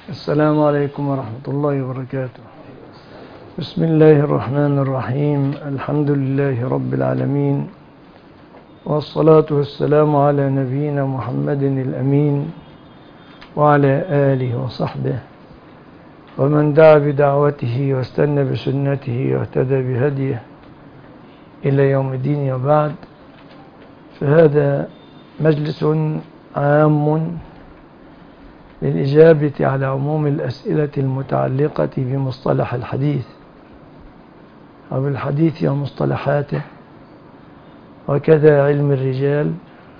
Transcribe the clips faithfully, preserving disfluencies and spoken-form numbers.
السلام عليكم ورحمة الله وبركاته. بسم الله الرحمن الرحيم. الحمد لله رب العالمين، والصلاة والسلام على نبينا محمد الأمين وعلى آله وصحبه ومن دعا بدعوته واستنى بسنته واهتدى بهديه إلى يوم الدين. وبعد، فهذا مجلس عام للإجابة على عموم الأسئلة المتعلقة بمصطلح الحديث أو بالحديث ومصطلحاته، وكذا علم الرجال.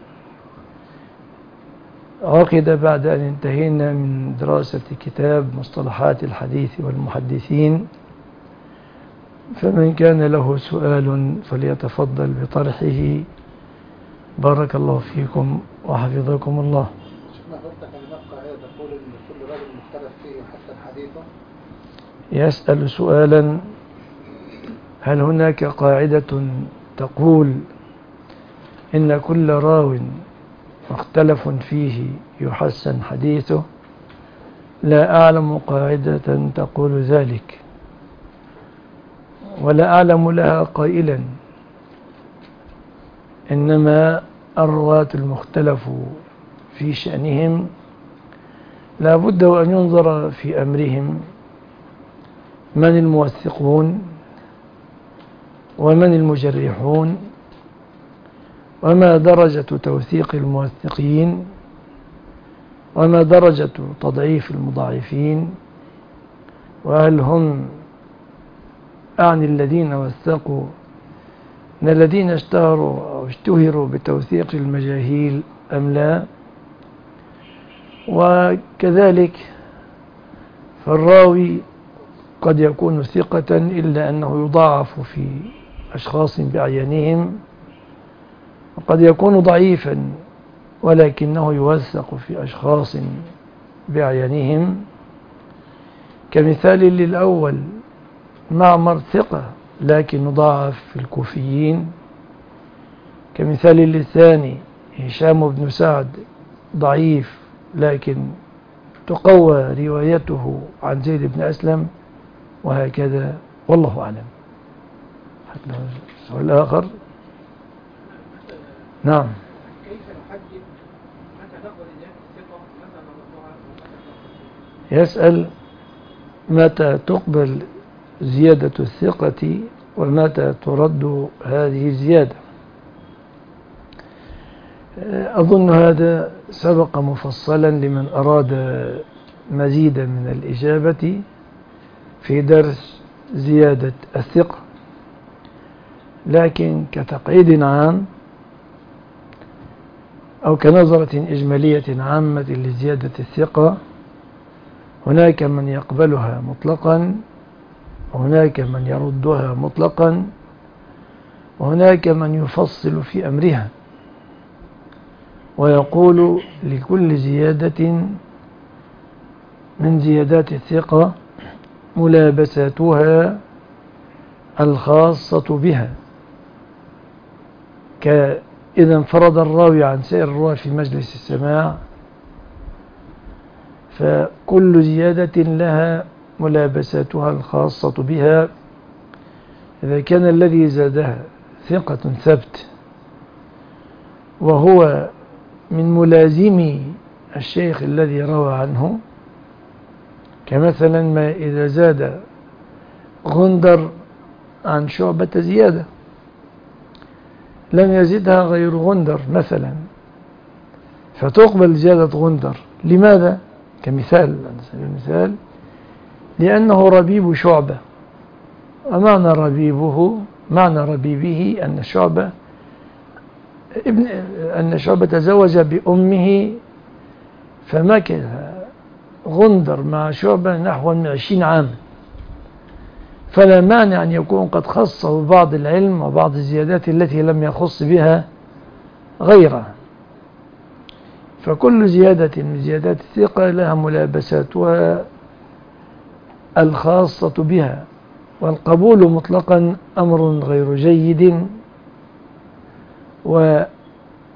عقد بعد أن انتهينا من دراسة كتاب مصطلحات الحديث والمحدثين، فمن كان له سؤال فليتفضل بطرحه. بارك الله فيكم وحفظكم الله. يسأل سؤالا: هل هناك قاعدة تقول إن كل راو مختلف فيه يحسن حديثه؟ لا أعلم قاعدة تقول ذلك، ولا أعلم لها قائلا، إنما الرواة المختلف في شأنهم لا بد وأن ينظر في أمرهم من الموثقون ومن المجرحون، وما درجة توثيق الموثقين، وما درجة تضعيف المضاعفين، وهل هم أعني الذين وثقوا من الذين اشتهروا أو اشتهروا بتوثيق المجاهيل أم لا. وكذلك فالراوي قد يكون ثقة إلا أنه يضاعف في أشخاص بأعيانهم، وقد يكون ضعيفا ولكنه يوثق في أشخاص بأعيانهم. كمثال للأول معمر ثقة لكن يضاعف في الكوفيين. كمثال للثاني هشام بن سعد ضعيف لكن تقوى روايته عن زيد بن أسلم، وهكذا. والله أعلم. السؤال الآخر: نعم، كيف نحدد متى نقبل زيادة الثقة ومتى نردها؟ يسأل متى تقبل زيادة الثقة ومتى ترد هذه الزيادة. أظن هذا سبق مفصلا لمن أراد مزيدا من الإجابة في درس زيادة الثقة، لكن كتقعيد عام أو كنظرة إجمالية عامة لزيادة الثقة، هناك من يقبلها مطلقا، وهناك من يردها مطلقا، وهناك من يفصل في أمرها ويقول لكل زيادة من زيادات الثقة ملابساتها الخاصة بها، كإذا انفرد الراوي عن سائر الرواة في مجلس السماع، فكل زيادة لها ملابساتها الخاصة بها. إذا كان الذي زادها ثقة ثبت وهو من ملازمي الشيخ الذي روى عنه، كمثلا ما إذا زاد غندر عن شعبة زيادة لم يزدها غير غندر مثلا، فتقبل زيادة غندر. لماذا؟ كمثال مثال لأنه ربيب شعبة، ومعنى ربيبه معنى ربيبه أن شعبة ابن أن شعبة تزوج بأمه، فمكث غندر مع شعبة نحو من عشرين عام، فلا مانع أن يكون قد خصه بعض العلم وبعض الزيادات التي لم يخص بها غيره. فكل زيادة من زيادات الثقة لها ملابساتها الخاصة بها، والقبول مطلقا أمر غير جيد،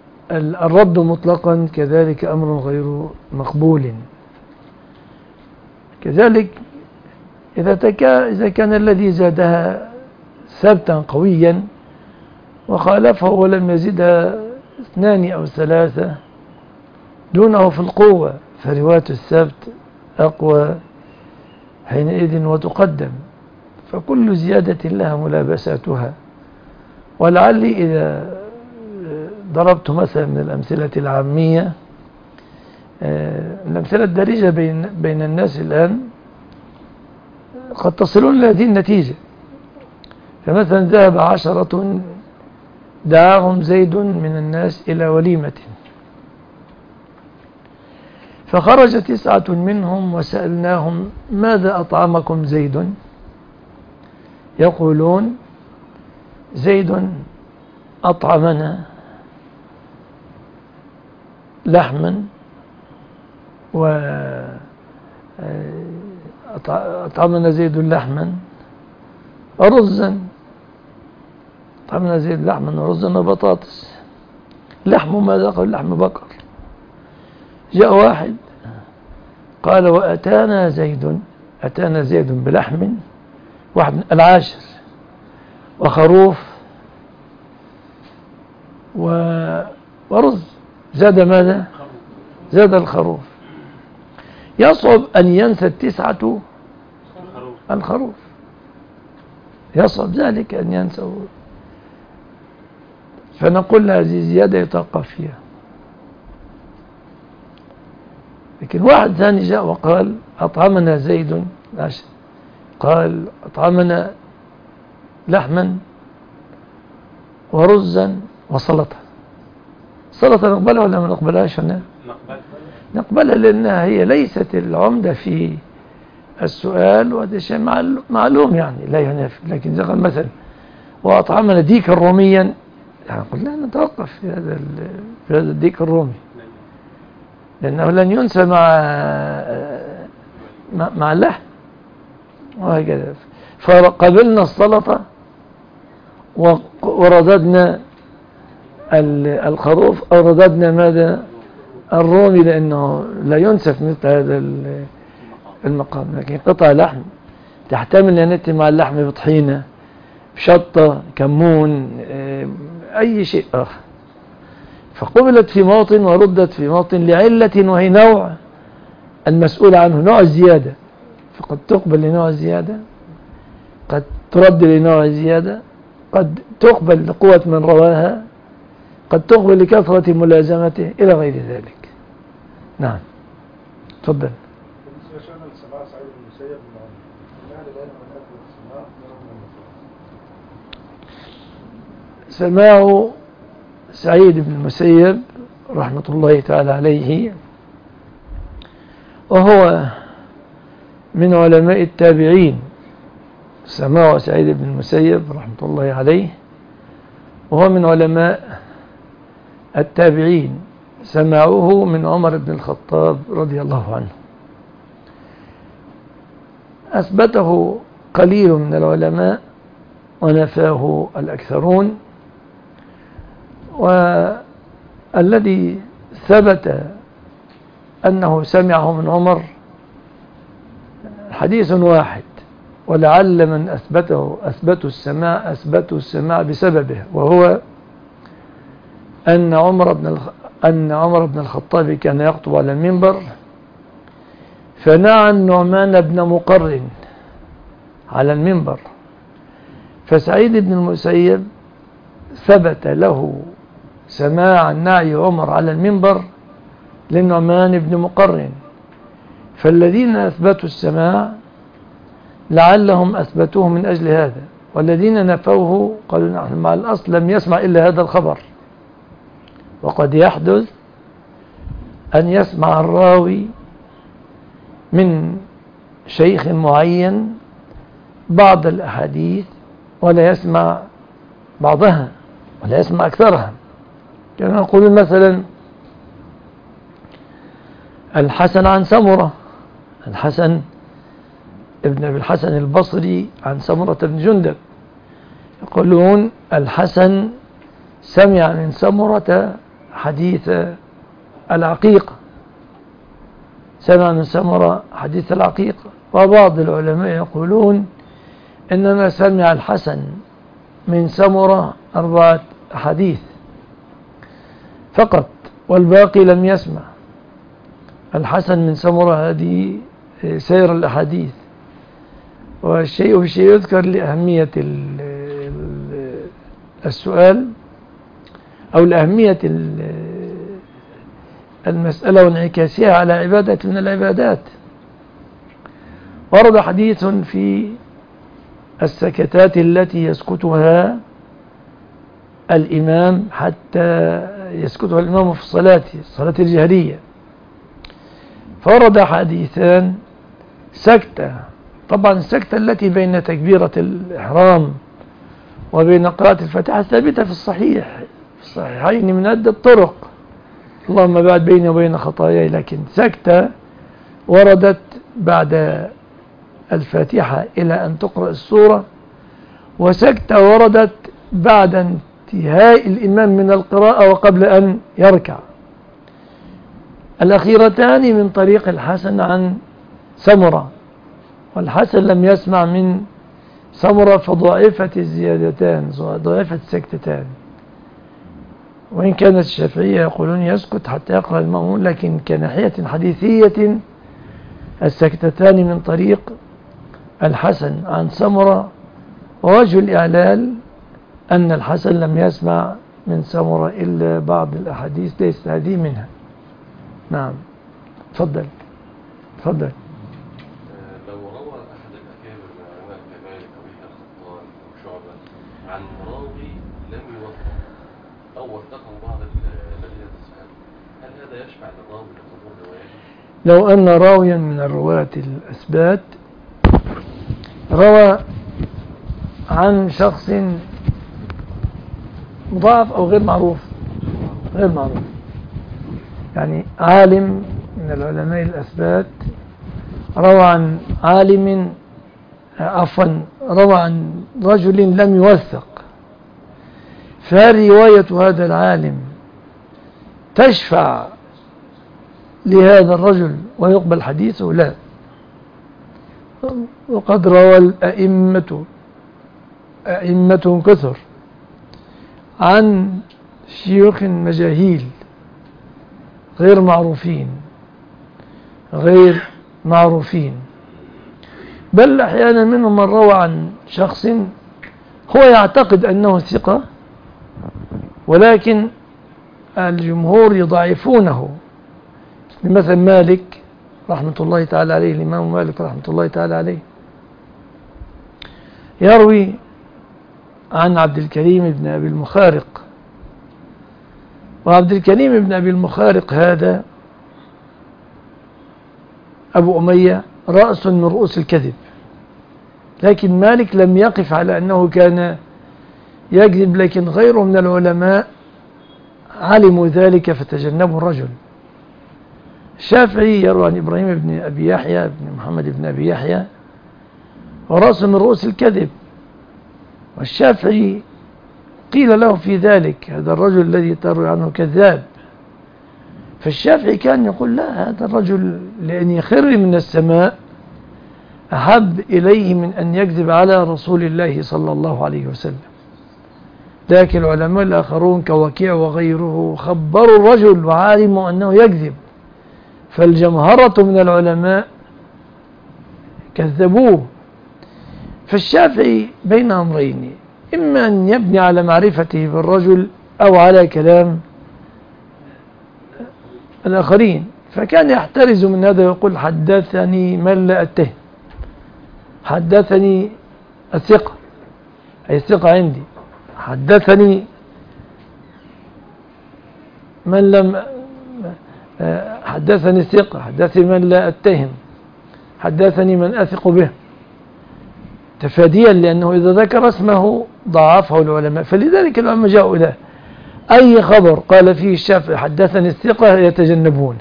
والرد مطلقا كذلك أمر غير مقبول. كذلك إذا, تكا إذا كان الذي زادها ثبتا قويا وخالفه ولم يزدها اثنان أو ثلاثة دونه في القوة، فرواية الثبت أقوى حينئذ وتقدم. فكل زيادة لها ملابساتها. ولعلي إذا ضربت مثلا من الأمثلة العامية، الأمثلة الدارجة بين, بين الناس الآن، قد تصلون إلى هذه النتيجة. فمثلا ذهب عشرة دعاهم زيد من الناس إلى وليمة، فخرج تسعة منهم وسألناهم ماذا أطعمكم زيد؟ يقولون زيد أطعمنا لحما وأطعمنا زيد لحما ورزا، أطعمنا زيد لحما ورزا وبطاطس. لحم ماذا؟ قال لحم بقر. جاء واحد قال وأتانا زيد أتانا زيد بلحم، واحد العاشر، وخروف ورز، زاد ماذا؟ زاد الخروف. يصعب أن ينسى التسعة الخروف، يصعب ذلك أن ينسى. فنقول هذه زيادة يتوقف فيها. لكن واحد ثاني جاء وقال أطعمنا زيد، قال أطعمنا لحما ورزا وسلطة. سلطة نقبلها ولا ما نقبلهاش هنا؟ نقبلها لأنها هي ليست العمدة في السؤال، وهذا شيء معلوم يعني لا ينافي. لكن إذا قال مثلا وأطعمنا ديكا روميا، يعني قلنا نتوقف في هذا في هذا الديك الرومي، لأنه لن ينسى مع مع اللحم وهكذا. فقبلنا السلطة ورددنا الخروف أو رددنا ماذا؟ الرومي، لأنه لا ينسى في مثل هذا المقام. لكن قطع لحم تحتمل أن يأتي مع اللحم بطحينة، بشطة، كمون، أي شيء آخر، فقبلت في موطن وردت في موطن لعلة، وهي نوع المسؤول عنه، نوع الزيادة. فقد تقبل لنوع الزيادة، قد ترد لنوع الزيادة، قد تقبل لقوة من رواها، قد تقبل لكثرة ملازمته إلى غير ذلك. نعم، تفضل. سماع سعيد بن المسيب رحمة الله تعالى عليه، وهو من علماء التابعين. سماع سعيد بن المسيب رحمة الله عليه وهو من علماء التابعين، سماعه من عمر بن الخطاب رضي الله عنه. أثبته قليل من العلماء ونفاه الأكثرون، والذي ثبت أنه سمعه من عمر حديث واحد، ولعل من أثبته أثبتوا السماع أثبتوا السماع بسببه، وهو أن عمر بن الخ... أن عمر بن الخطاب كان يخطب على المنبر، فنعى النعمان بن مقرن على المنبر، فسعيد بن المسيب ثبت له سماع نعي عمر على المنبر للنعمان بن مقرن. فالذين أثبتوا السماع لعلهم أثبتوه من أجل هذا، والذين نفوه قالوا نحن مع الأصل لم يسمع إلا هذا الخبر. وقد يحدث أن يسمع الراوي من شيخ معين بعض الأحاديث ولا يسمع بعضها ولا يسمع أكثرها. كما نقول مثلا الحسن عن سمرة، الحسن ابن أبي الحسن البصري عن سمرة بن جندب، يقولون الحسن سمع من سمرة حديث العقيقة، سمع من سمرة حديث العقيقة. وبعض العلماء يقولون إنما سمع الحسن من سمرة أربعة أحاديث فقط والباقي لم يسمع. الحسن من سمرة هذه سير الأحاديث. والشيء بشيء يذكر لأهمية السؤال أو لأهمية المسألة وانعكاسها على عبادة من العبادات. ورد حديث في السكتات التي يسكتها الإمام حتى يسكتها الإمام في الصلاة الصلاة الجهرية. فورد حديثان: سكتة، طبعا السكتة التي بين تكبيرة الإحرام وبين قراءة الفاتحة ثابتة في الصحيح في الصحيحين من عدة طرق، اللهم بعد بيني وبين خطاياي. لكن سكتة وردت بعد الفاتحة إلى أن تقرأ السورة، وسكتة وردت بعد انتهاء الإمام من القراءة وقبل أن يركع. الأخيرتان من طريق الحسن عن سمرة، والحسن لم يسمع من سمرة فضعفة الزيادتان، ضعفة السكتتان. وإن كانت الشافعية يقولون يسكت حتى يقرأ المأمون، لكن كناحية حديثية السكتتان من طريق الحسن عن سمرة. ووجه الإعلال أن الحسن لم يسمع من سمرة إلا بعض الأحاديث، ليست هذه منها. نعم، تفضل تفضل. لو روى أحد الأكابر من علماء كمالك أو يحيى الخطان أو شعبة عن راوي لم يوثق أو وثقه بعض الذين تسأل، هل هذا يشفع للراوي لقبول روايته؟ لو أن راويا من الرواة الأثبات روى عن شخص مضاعف أو غير معروف غير معروف يعني عالم من العلماء الأثبات روى عن عالم عفوا روى عن رجل لم يوثق، فرواية هذا العالم تشفع لهذا الرجل ويقبل حديثه؟ لا. وقد روى الأئمة أئمة كثر عن شيوخ مجاهيل غير معروفين غير معروفين بل أحيانا منهم من روى عن شخص هو يعتقد أنه ثقة، ولكن الجمهور يضعفونه. مثل مالك رحمة الله تعالى عليه، الإمام مالك رحمة الله تعالى عليه يروي عن عبد الكريم بن أبي المخارق، وعبد الكريم بن أبي المخارق هذا أبو أمية رأس من رؤوس الكذب، لكن مالك لم يقف على أنه كان يكذب، لكن غيره من العلماء علموا ذلك فتجنبوا الرجل. الشافعي يروي عن إبراهيم بن أبي يحيى بن محمد بن أبي يحيى ورأس من رؤوس الكذب، والشافعي قيل له في ذلك هذا الرجل الذي تروي عنه كذاب، فالشافعي كان يقول لا، هذا الرجل لأن يخر من السماء أحب إليه من أن يكذب على رسول الله صلى الله عليه وسلم. لكن العلماء الآخرون كوكيع وغيره خبروا الرجل وعالموا أنه يكذب، فالجمهرة من العلماء كذبوه. فالشافعي بين أمرين، إما أن يبني على معرفته بالرجل أو على كلام الآخرين، فكان يحترز من هذا ويقول حدثني من لا أتهم، حدثني الثقة أي الثقة عندي، حدثني من لم حدثني الثقة، حدثني من لا أتهم، حدثني من أثق به، تفاديا لأنه إذا ذكر اسمه ضعفه العلماء. فلذلك العلماء جاءوا إليه أي خبر قال فيه الشافعي حدثني الثقة يتجنبون.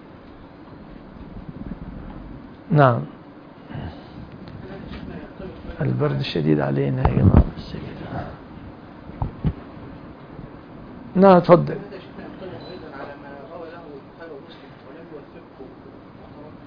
نعم. البرد الشديد علينا يا جماعة. نعم تفضل.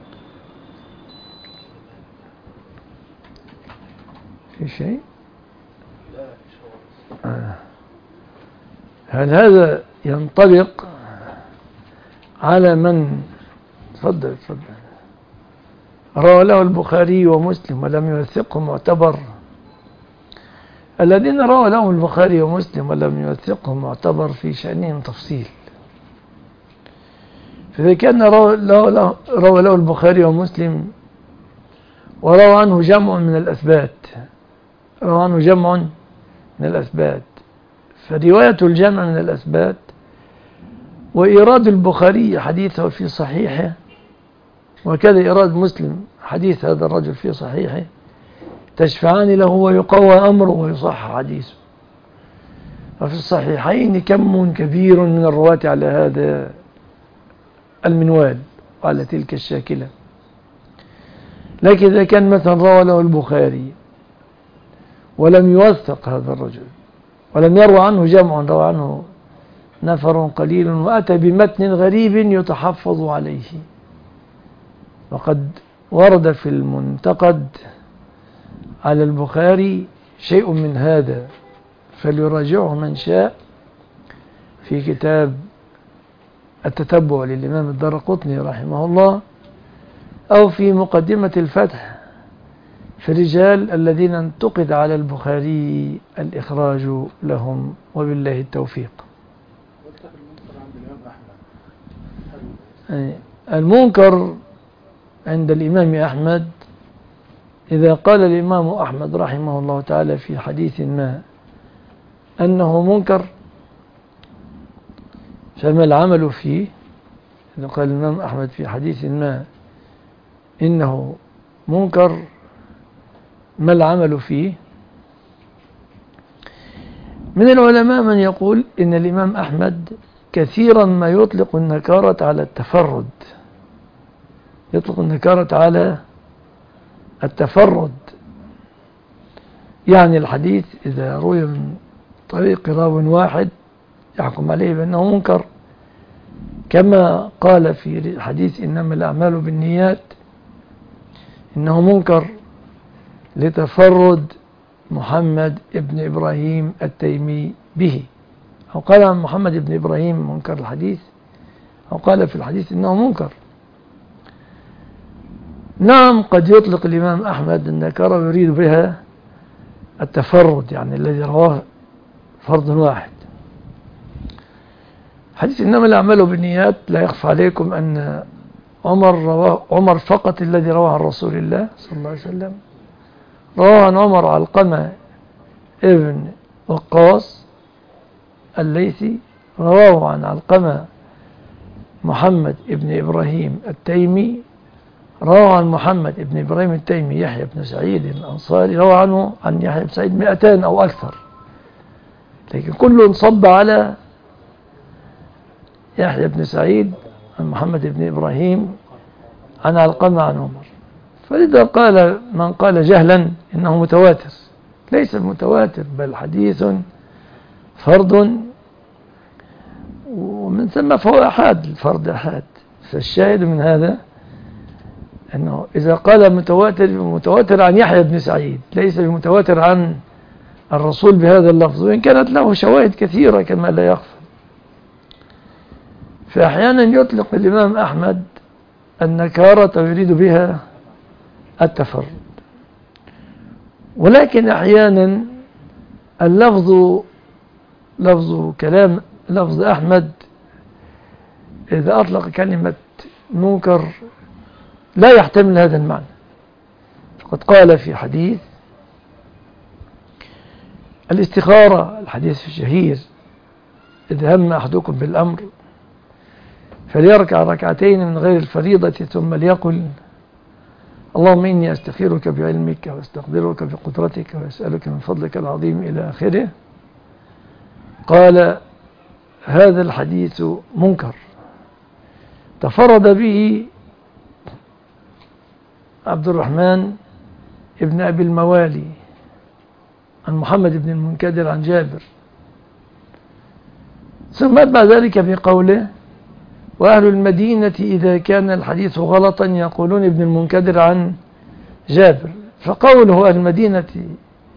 في شيء؟ لا فيش خالص. آه. هل هذا ينطبق على من تفضل تفضل روى له البخاري ومسلم ولم يوثقه معتبر؟ الذين روى لهم البخاري ومسلم ولم يوثقه معتبر في شأنهم تفصيل. فإذا كان روى له, روى له البخاري ومسلم وروى عنه جمع من الأثبات روى عنه جمع من الأثبات فرواية الجمع من الأثبات وإيراد البخاري حديثه في صحيحه وكذا إيراد مسلم حديث هذا الرجل في صحيحه تشفعان له ويقوى أمره ويصح حديثه. وفي الصحيحين كم كبير من الرواة على هذا المنوال وعلى تلك الشاكلة. لكن إذا كان مثلا روى له البخاري ولم يوثق هذا الرجل ولم يروى عنه جمع روى عنه نفر قليل وأتى بمتن غريب يتحفظ عليه وقد ورد في المنتقد على البخاري شيء من هذا فليراجعه من شاء في كتاب التتبع للإمام الدارقطني رحمه الله أو في مقدمة الفتح في الرجال الذين انتقد على البخاري الإخراج لهم وبالله التوفيق. المنكر عند الإمام أحمد إذا قال الإمام أحمد رحمه الله تعالى في حديث ما أنه منكر فما العمل فيه؟ إذا قال الإمام أحمد في حديث ما إنه منكر ما العمل فيه؟ من العلماء من يقول إن الإمام أحمد كثيرا ما يطلق النكارة على التفرد يطلق النكارة على التفرد يعني الحديث إذا روي من طريق راو واحد يحكم عليه بأنه منكر كما قال في حديث إنما الأعمال بالنيات إنه منكر لتفرد محمد ابن إبراهيم التيمي به أو قال عن محمد ابن إبراهيم منكر الحديث أو قال في الحديث إنه منكر. نعم قد يطلق الإمام أحمد النكارة ويريد بها التفرد يعني الذي رواه فرد واحد. حديث إنما الأعمال بالنيات لا يخفى عليكم أن عمر رواه عمر فقط الذي رواه عن رسول الله صلى الله عليه وسلم رواه عن عمر علقمة ابن وقاص الليثي رواه عن علقمة محمد ابن إبراهيم التيمي روى عن محمد ابن إبراهيم التيمي يحيى بن سعيد الأنصاري روى عنه عن يحيى بن سعيد مئتان أو أكثر لكن كله انصب على يحيى بن سعيد عن محمد بن إبراهيم عن علقمة عن عمر. فلذا قال من قال جهلا إنه متواتر ليس متواتر بل حديث فرد ومن ثم فهو أحاد الفرد أحاد. فالشاهد من هذا أنه إذا قال متواتر متواتر عن يحيى بن سعيد ليس بمتواتر عن الرسول بهذا اللفظ وإن كانت له شواهد كثيرة كما لا يخفى. فأحيانا يطلق الإمام أحمد النكارة ويريد بها التفرد ولكن أحيانا اللفظ لفظ كلام لفظ أحمد إذا أطلق كلمة منكر لا يحتمل هذا المعنى. فقد قال في حديث الاستخارة الحديث الشهير إذا هم أحدكم بالأمر فليركع ركعتين من غير الفريضة ثم ليقل اللهم إني أستخيرك بعلمك واستقدرك بقدرتك وأسألك من فضلك العظيم إلى آخره. قال هذا الحديث منكر تفرد به عبد الرحمن ابن أبي الموالي عن محمد بن المنكدر عن جابر ثم أتبع ذلك بقوله وأهل المدينة إذا كان الحديث غلطا يقولون ابن المنكدر عن جابر. فقوله أهل المدينة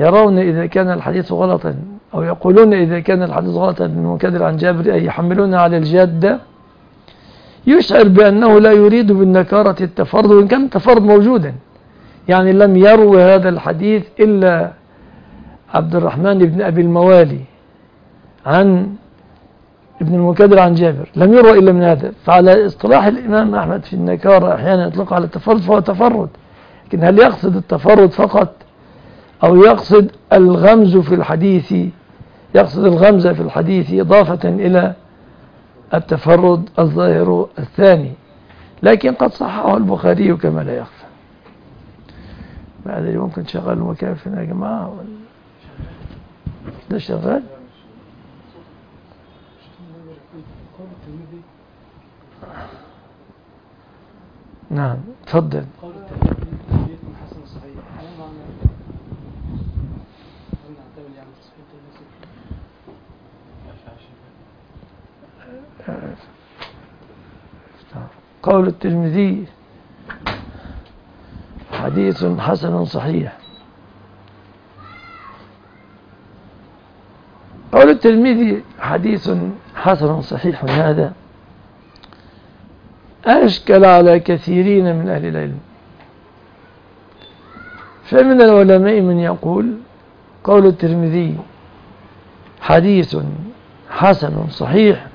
يرون إذا كان الحديث غلطا أو يقولون إذا كان الحديث غلطا من منكدر عن جابر أي يحملون على الجادة، يشعر بأنه لا يريد بالنكارة التفرد، وإن كان التفرد موجودا. يعني لم يروي هذا الحديث إلا عبد الرحمن بن أبي الموالي عن ابن المنكدر عن جابر، لم يروى إلا من هذا. فعلى اصطلاح الإمام أحمد في النكارة أحيانا يطلق على التفرد فهو تفرد، لكن هل يقصد التفرد فقط أو يقصد الغمز في الحديث، يقصد الغمزة في الحديث إضافة إلى التفرد الظاهر الثاني؟ لكن قد صححه البخاري كما لا يخفى. بعد اللي ممكن شغل المكيف هنا يا جماعة ولا ده شغال؟ نعم تفضل. قول الترمذي حديث حسن صحيح. قول الترمذي حديث حسن صحيح هذا أشكل على كثيرين من أهل العلم. فمن العلماء من يقول قول الترمذي حديث حسن صحيح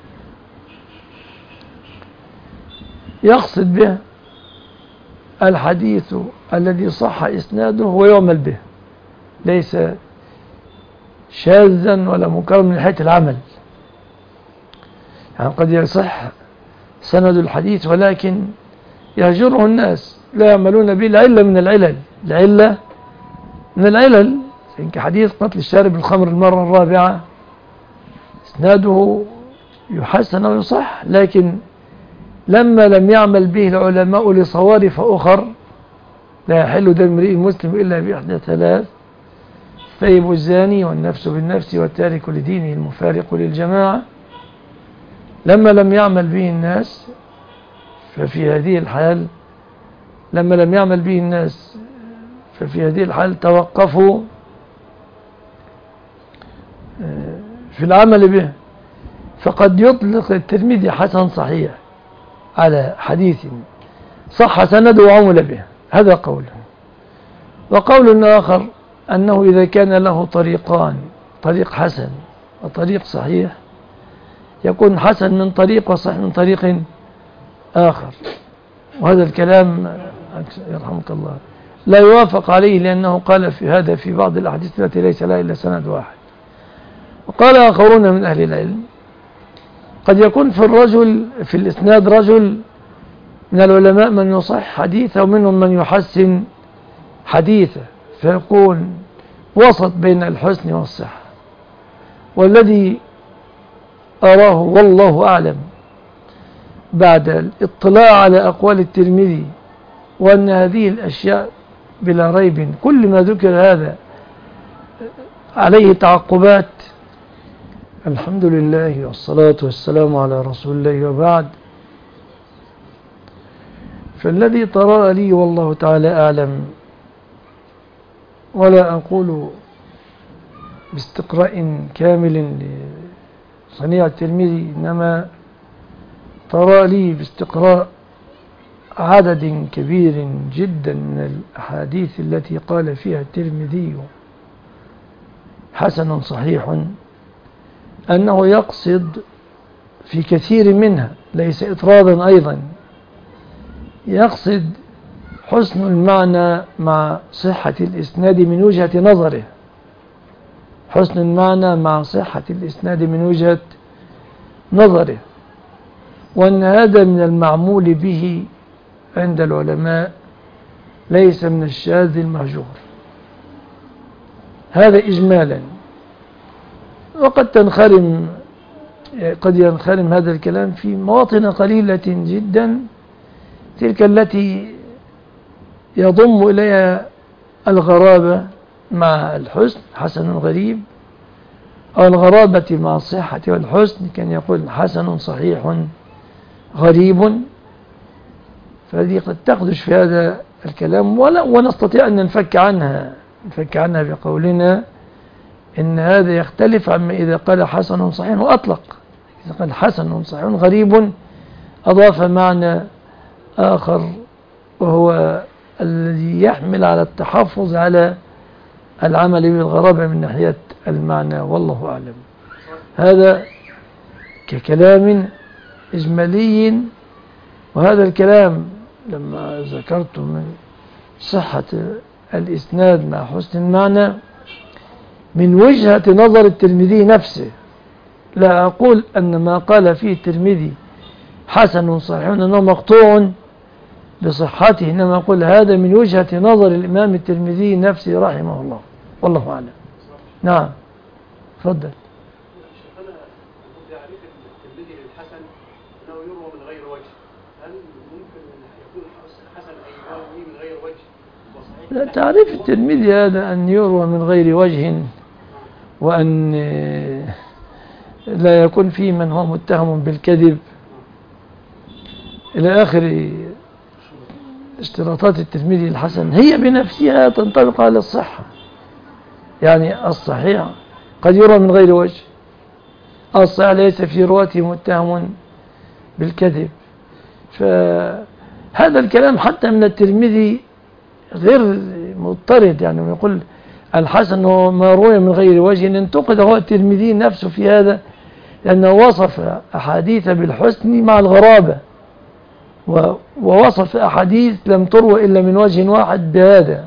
يقصد به الحديث الذي صح إسناده ويعمل به، ليس شاذا ولا منكرا من حيث العمل. يعني قد يصح سند الحديث ولكن يهجره الناس لا يعملون به لعلة من العلل، العلة من العلل كحديث قتل الشارب الخمر المرة الرابعة، إسناده يحسن ويصح، لكن لما لم يعمل به العلماء لصوارف أخر، لا يحل دم امرئ مسلم إلا بإحدى ثلاث: الثيب الزاني والنفس بالنفس والتارك لدينه المفارق للجماعة. لما لم يعمل به الناس ففي هذه الحال لما لم يعمل به الناس ففي هذه الحال توقفوا في العمل به. فقد يطلق الترمذي حسن صحيح على حديث صح سنده وعمل به، هذا قول. وقول آخر أنه إذا كان له طريقان، طريق حسن وطريق صحيح، يكون حسن من طريق وصحيح من طريق آخر. وهذا الكلام يرحمك الله لا يوافق عليه، لأنه قال في هذا في بعض الأحاديث التي ليس لها إلا سند واحد. وقال آخرون من أهل العلم قد يكون في الرجل في الإسناد رجل من العلماء من يصح حديثه ومنهم من يحسن حديثه، فيكون وسط بين الحسن والصحة. والذي أراه والله أعلم بعد الاطلاع على أقوال الترمذي وأن هذه الأشياء بلا ريب كل ما ذكر هذا عليه تعقبات، الحمد لله والصلاة والسلام على رسول الله وبعد. فالذي طرأ لي والله تعالى أعلم، ولا أقول باستقراء كامل لصنيع الترمذي، إنما طرأ لي باستقراء عدد كبير جدا من الأحاديث التي قال فيها الترمذي حسن صحيح، أنه يقصد في كثير منها، ليس إطرادا أيضا، يقصد حسن المعنى مع صحة الإسناد من وجهة نظره، حسن المعنى مع صحة الإسناد من وجهة نظره، وأن هذا من المعمول به عند العلماء، ليس من الشاذ المهجور. هذا إجمالا. وقد تنخرم قد ينخرم هذا الكلام في مواطن قليلة جدا، تلك التي يضم إليها الغرابة مع الحسن، حسن غريب، أو الغرابة مع الصحة والحسن، كان يقول حسن صحيح غريب. فهذه قد تخدش في هذا الكلام، ولا ونستطيع أن ننفك عنها نفك عنها بقولنا إن هذا يختلف عما إذا قال حسن صحيح وأطلق. إذا قال حسن صحيح غريب أضاف معنى آخر وهو الذي يحمل على التحفظ على العمل بالغرابة من ناحية المعنى، والله أعلم. هذا ككلام إجمالي، وهذا الكلام لما ذكرت من صحة الإسناد مع حسن المعنى من وجهة نظر الترمذي نفسه، لا أقول أن ما قال فيه الترمذي حسن صحيح أنه مقطوع بصحته، إنما أقول هذا من وجهة نظر الإمام الترمذي نفسه رحمه الله، والله أعلم. نعم تفضل. شيخنا تعريف الترمذي للحسن أنه يروى من غير وجه، هل ممكن أن يكون حسن أي يروي من غير وجه وصحيح؟ لا، تعريف الترمذي هذا أن يروى من غير وجه، وأن لا يكون فيه من هو متهم بالكذب إلى آخر اشتراطات الترمذي الحسن، هي بنفسها تنطبق على الصحة. يعني الصحيح قد يروى من غير وجه، الصحيح ليس في رواته متهم بالكذب. فهذا الكلام حتى من الترمذي غير مضطرد، يعني يقول الحسن هو ما روي من غير وجه، انتقد هو الترمذي نفسه في هذا، لأنه وصف أحاديث بالحسن مع الغرابة، ووصف أحاديث لم تروى إلا من وجه واحد بهذا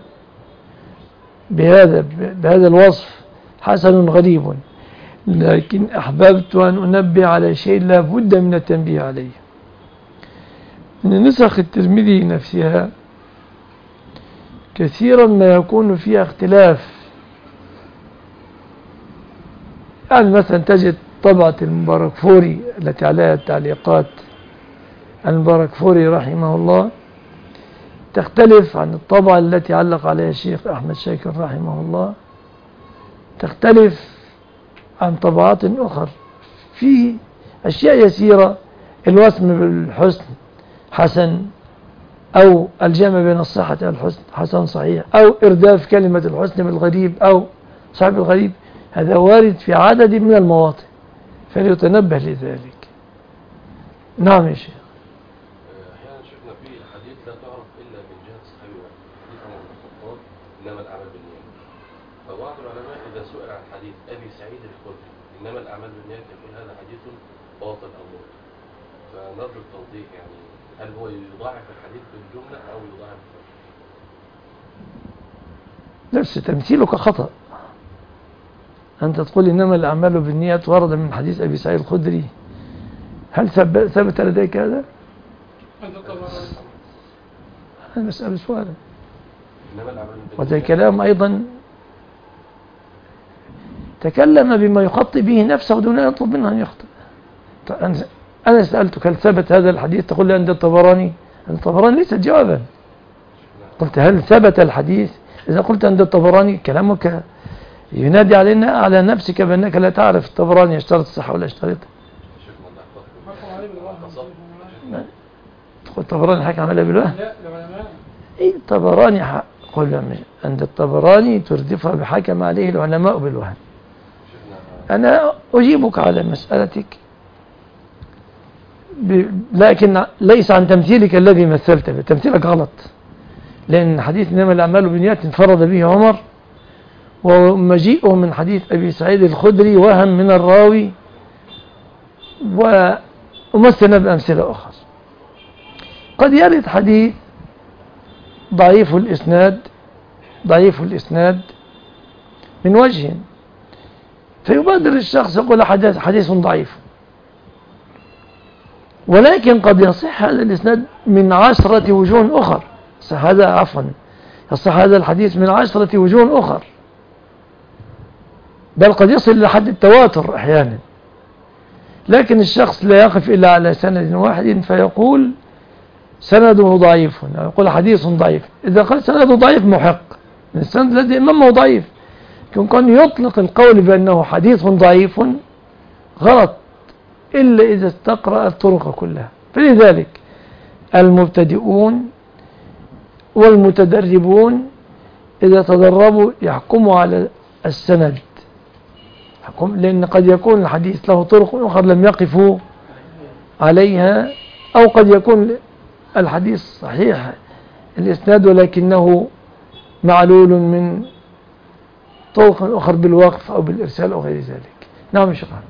بهذا بهذا الوصف حسن غريب. لكن أحببت أن أنبه على شيء لا بد من التنبيه عليه، أن نسخ الترمذي نفسها كثيرا ما يكون فيها اختلاف. يعني مثلا تجد طبعة المباركفوري التي عليها التعليقات، المباركفوري رحمه الله تختلف عن الطبعة التي علق عليها الشيخ أحمد شاكر رحمه الله، تختلف عن طبعات أخرى في أشياء يسيرة، الوسم بالحسن حسن، أو الجمع بين الصحة والحسن حسن صحيح، أو إرداف كلمة الحسن بالغريب أو صاحب الغريب، هذا وارد في عدد من المواطن، فليتنبه لذلك. نعم يا شيخ. أحيانا شفنا في حديث لا تعرف إلا من جهة صحابي واحد، حديث عمر بن الخطاب إنما الأعمال بالنيات. فبعض العلماء إذا سئل عن حديث أبي سعيد الخدري إنما الأعمال بالنيات يقول هذا حديث باطل أو مضر. فنرجو التوضيح، يعني هل هو يضاعف الحديث بالجملة أو يضاعف الفرق؟ نفس تمثيلك خطأ. أنت تقول إنما الأعمال بالنيات ورد من حديث أبي سعيد الخدري، هل ثبت لديك هذا؟ أنا بسأل سؤالا. وهذا كلام أيضا تكلم بما يخطئ به نفسه دون أن يطلب منه أن يخطئ. أنا سألتك هل ثبت هذا الحديث، تقول لي عند الطبراني. عند الطبراني ليست جوابا. قلت هل ثبت الحديث؟ إذا قلت عند الطبراني كلامك ينادي علينا على نفسك بأنك لا تعرف الطبراني يشترط الصحة ولا يشترطها. تقول الطبراني حكى عملها بالوهم؟ لا العلماء. إيه الطبراني حق. قل عند الطبراني تردفها بحكم عليه العلماء بالوهم. أنا أجيبك على مسألتك، لكن ليس عن تمثيلك الذي مثلت به، تمثيلك غلط، لأن حديث إنما الأعمال بالنيات انفرد به عمر، ومجيئه من حديث أبي سعيد الخدري وهم من الراوي، وأمثلنا بأمثلة أخرى. قد يرد حديث ضعيف الإسناد ضعيف الإسناد من وجه، فيبادر الشخص يقول حديث, حديث ضعيف، ولكن قد يصح هذا الإسناد من عشرة وجوه أخر. هذا عفوا يصح هذا الحديث من عشرة وجوه أخر، بل قد يصل لحد التواتر أحيانا، لكن الشخص لا يقف إلا على سند واحد فيقول سنده ضعيف، أو يقول حديث ضعيف. إذا قال سنده ضعيف محق من السند الذي إمامه ضعيف، يمكن يطلق القول بأنه حديث ضعيف غلط إلا إذا استقرأ الطرق كلها. فلذلك المبتدئون والمتدربون إذا تدربوا يحكموا على السند، يحكم، لأن قد يكون الحديث له طرق أخرى لم يقفوا عليها، أو قد يكون الحديث صحيح الإسناد ولكنه معلول من طرق أخرى بالوقف أو بالإرسال أو غير ذلك. نعم يا شيخ أحمد.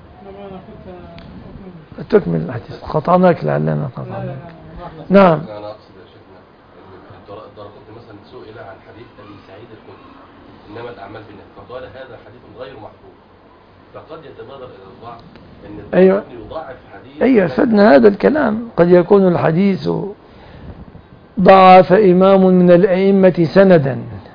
تكمل الحديث، قطعناك لعلنا قطعنا. نعم. انا اقصد يا شيخنا ان الدرقطني مثلا سئل عن حديث ابي سعيد الخدري انما الاعمال بالنيات فقال هذا حديث غير محفوظ، فقد يتبادر الى الضعف ان أيوة. الدرقطني يضاعف حديث. أي أفدنا هذا الكلام. قد يكون الحديث ضعف إمام من الأئمة سندا،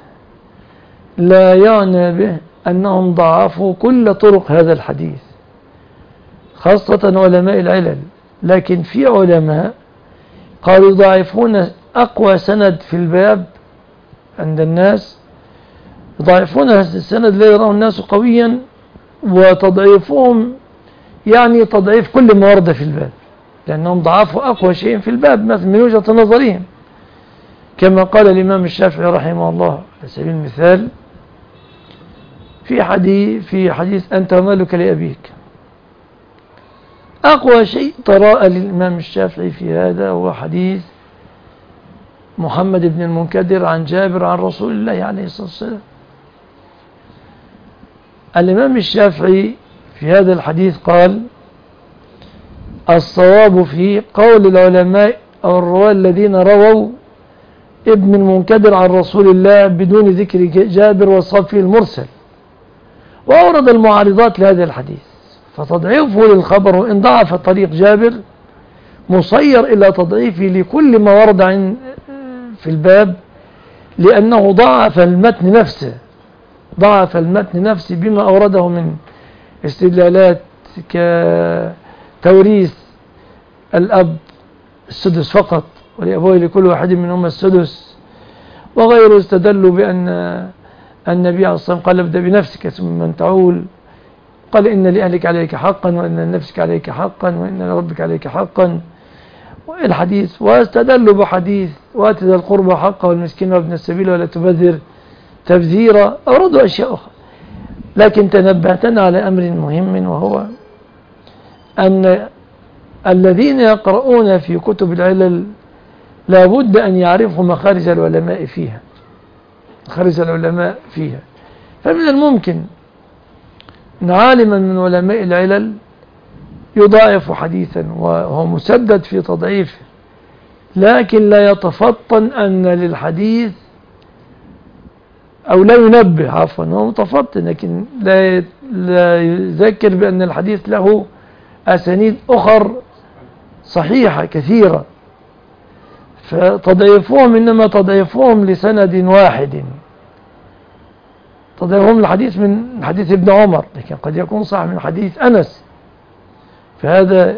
لا يعني به أنهم ضعفوا كل طرق هذا الحديث، خاصة علماء العلل. لكن في علماء قالوا يضاعفون أقوى سند في الباب عند الناس، يضاعفون هذا السند لا يراه الناس قويا، وتضعيفهم يعني تضعيف كل ما ورد في الباب، لأنهم ضعفوا أقوى شيء في الباب مثلا من وجهة نظرهم، كما قال الإمام الشافعي رحمه الله على سبيل المثال في حديث في حديث أنت ومالك لأبيك. أقوى شيء طراء للإمام الشافعي في هذا هو حديث محمد بن المنكدر عن جابر عن رسول الله عليه الصلاة والسلام. الإمام الشافعي في هذا الحديث قال الصواب في قول العلماء أو الرواة الذين رووا ابن المنكدر عن رسول الله بدون ذكر جابر وصفه المرسل، وأورد المعارضات لهذا الحديث، فتضعيفه للخبر وإن ضعف طريق جابر مصير إلى تضعيفه لكل ما ورد عن في الباب، لأنه ضعف المتن نفسه ضعف المتن نفسه بما أورده من استدلالات كتوريث الأب السدس فقط ولأبوه لكل واحد منهما السدس، وغيره استدلوا بأن النبي عليه الصلاة والسلام قال ابدأ بنفسك ثم من تعول، قال إن لأهلك عليك حقا وإن لنفسك عليك حقا وإن لربك عليك حقا الحديث، واستدلوا بحديث وآت ذا القربى حقه والمسكين وابن السبيل ولا تبذر تبذيرا، أوردوا أشياء أخرى. لكن تنبهتنا على أمر مهم، وهو أن الذين يقرؤون في كتب العلل لابد أن يعرفوا مخارج العلماء فيها مخارج العلماء فيها فمن الممكن أن عالما من علماء العلل يضاعف حديثا وهو مسدد في تضعيفه، لكن لا يتفطن أن للحديث أو لا ينبه عفوا هو متفطن لكن لا لا يذكر بأن الحديث له أسانيد أخر صحيحة كثيرة، فتضعيفهم إنما تضعيفهم لسند واحد، تضعيفهم الحديث من حديث ابن عمر لكن قد يكون صح من حديث أنس، فهذا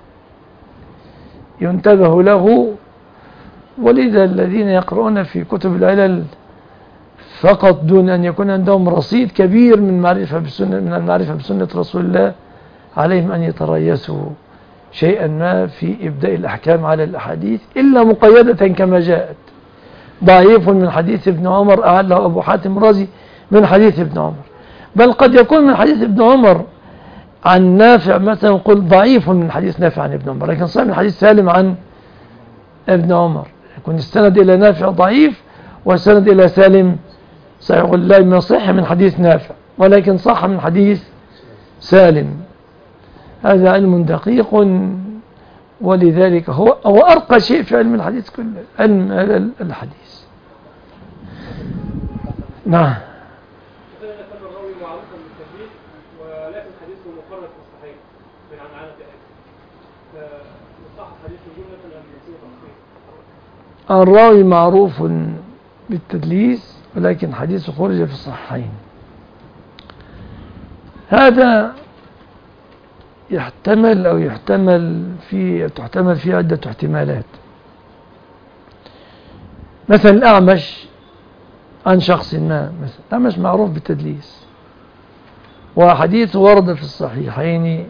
ينتبه له. ولذا الذين يقرؤون في كتب العلل فقط دون أن يكون عندهم رصيد كبير من معرفة بالسنة من المعرفة بسنة رسول الله عليهم أن يتريثوا شيئا ما في إبداء الأحكام على الأحاديث إلا مقيدة كما جاءت. ضعيف من حديث ابن عمر أعله أبو حاتم الرازي من حديث ابن عمر، بل قد يكون من حديث ابن عمر عن نافع مثلا قل ضعيف من حديث نافع عن ابن عمر، لكن صحيح من حديث سالم عن ابن عمر، يكون السند إلى نافع ضعيف والسند إلى سالم صحيح. يقول لا ما صح من حديث نافع ولكن صح من حديث سالم. هذا علم دقيق، ولذلك هو هو أرقى شيء في علم الحديث كله، علم الحديث. نعم. الراوي معروف بالتدليس ولكن حديثه مخرج في الصحيح من عن عنة فصح حديثه جملة أم يسير تصحيح؟ الراوي معروف بالتدليس ولكن حديثه خرج في الصحيحين، هذا يحتمل أو يحتمل في تحتمل فيه عدة احتمالات. مثلا الأعمش عن شخص ما، مثلا الأعمش معروف بالتدليس وحديثه ورد في الصحيحين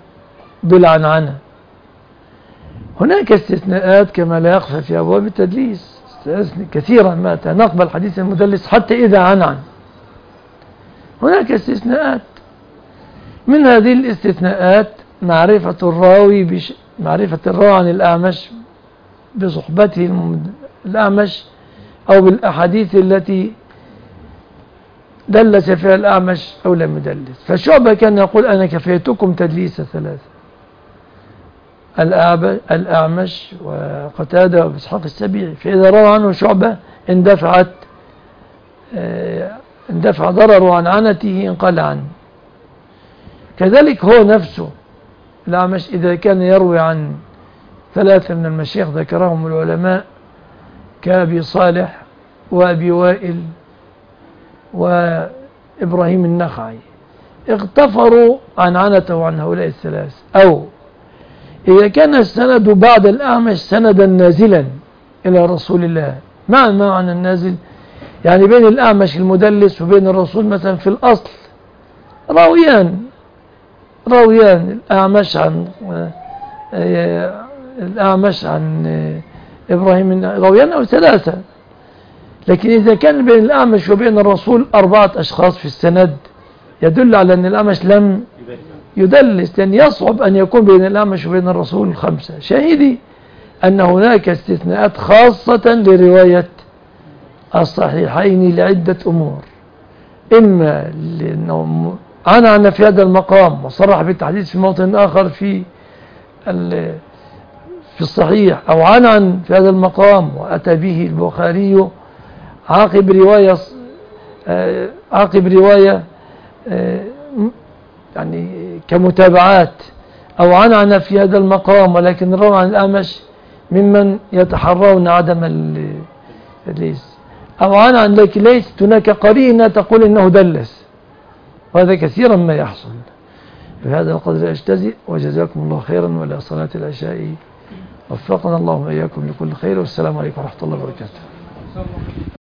بالعنعنة. هناك استثناءات كما لا يخفى في أبواب التدليس، كثيرا ما نقبل حديث المدلس حتى إذا عن عن. هناك استثناءات، من هذه الاستثناءات معرفة الراوي بش معرفة الراوي عن الأعمش بصحبته المد... الأعمش أو بالأحاديث التي دلس فيها الأعمش أو لم يدلس. فشعبة كان يقول أنا كفيتكم تدليس ثلاثة، الأعمش وقتادة وإسحاق السبيعي، فإذا روى عنه شعبة اندفعت اندفع ضرره عن عنته انقل عنه. كذلك هو نفسه الأعمش إذا كان يروي عن ثلاثة من المشايخ ذكرهم العلماء كأبي صالح وأبي وائل وإبراهيم النخعي، اغتفروا عن عنته عن هؤلاء الثلاث. أو إذا كان السند بعد الأعمش سندا نازلا إلى رسول الله، معنى ما معنى النازل؟ يعني بين الأعمش المدلس وبين الرسول مثلا في الأصل راويان راويان الأعمش عن الأعمش عن إبراهيم راويان أو ثلاثة، لكن إذا كان بين الأعمش وبين الرسول أربعة أشخاص في السند يدل على أن الأعمش لم يدلس، لأن يصعب أن يكون بين الأعمش وبين الرسول خمسة. شاهدي أن هناك استثناءات خاصة لرواية الصحيحين لعدة أمور، إما لأنه عنعن في هذا المقام وصرح بالتحديث في موطن آخر في في الصحيح، أو عنعن في هذا المقام وأتى به البخاري عاقب رواية عاقب رواية يعني كمتابعات، أو عنعن في هذا المقام ولكن روى عن الأعمش ممن يتحرون عدم الليس، أو عنعن لكن ليست هناك قرينة تقول إنه دلس، وهذا كثيرا ما يحصل. بهذا القدر أجتزئ، وجزاكم الله خيرا، وإلى صلاة العشاء وفقنا الله وإياكم لكل خير، والسلام عليكم ورحمة الله وبركاته.